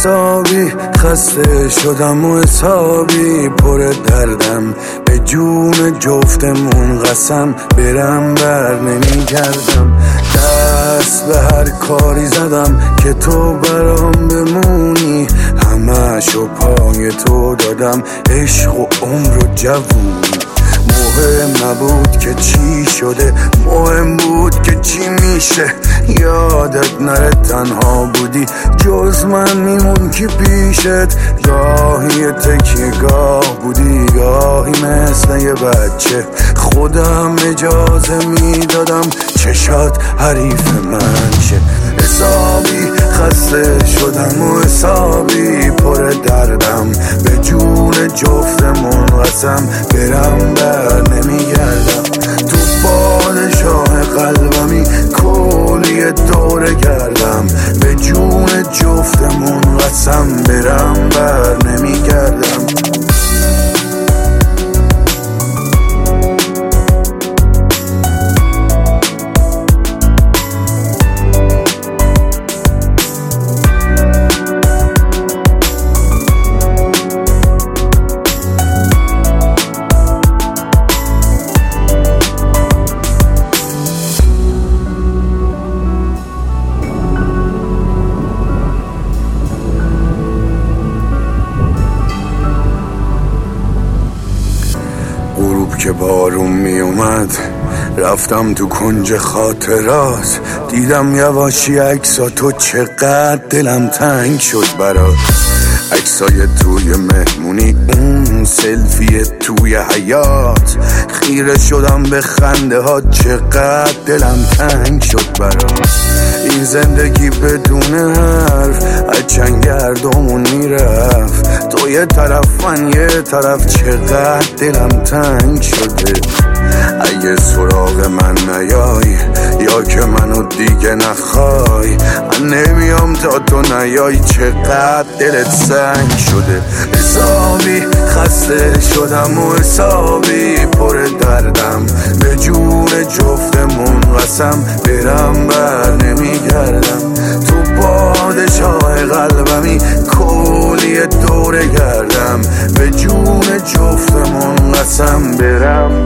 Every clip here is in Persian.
حسابی خسته شدم و حسابی پر دردم، به جون جفتمون قسم برم بر نمیگردم. دست به هر کاری زدم که تو برام بمونی، همه‌شو پای تو دادم، عشق و عمر و جوونی. مهم نبود که چی شده، مهم بود که چی میشه. یادت نره تنها بودی، جز من میمون که پیشت. گاهی تکیه گاه بودی، گاهی مثل یه بچه. خودم اجازه میدادم چشات حریف من شه. حسابی خسته شدم و حسابی پر دردم، به جون جفتمون قسم برم بر نمیگردم. تو پادشاه قلبمی کلی دوره کردم، به جون جفتمون قسم برم بر نمیگردم. غروب که بارون می اومد رفتم تو کنج خاطرات، دیدم یواشی عکساتو، چقدر دلم تنگ شد برات. عکسای توی مهمونی، اون سلفی توی حیات، خیره شدم به خنده ها، چقدر دلم تنگ شد برات. این زندگی بدون حرف از چنگ گردمون میرفت، تو یه طرف من یه طرف، چقدر دلم تنگ شده. اگه سراغ من نیای یا که منو دیگه نخوای، من نمیام تا تو نیای، چقدر دلت سنگ شده. حسابی خسته شدم و حسابی پر دردم، به جون جفتمون قسم برم بر نمیگردم. تو پادشاه قلبمی کلی دوره گردم، به جون جفتمون قسم برم.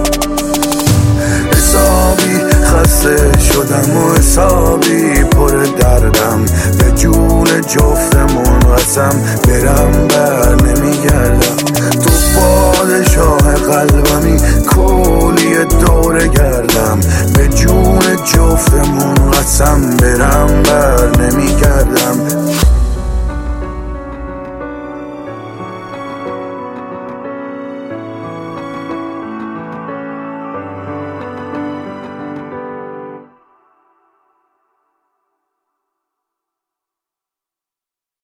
حسابی خسته شدم و حسابی پر دردم، به جون جفتمون قسم برم بر نمیگردم.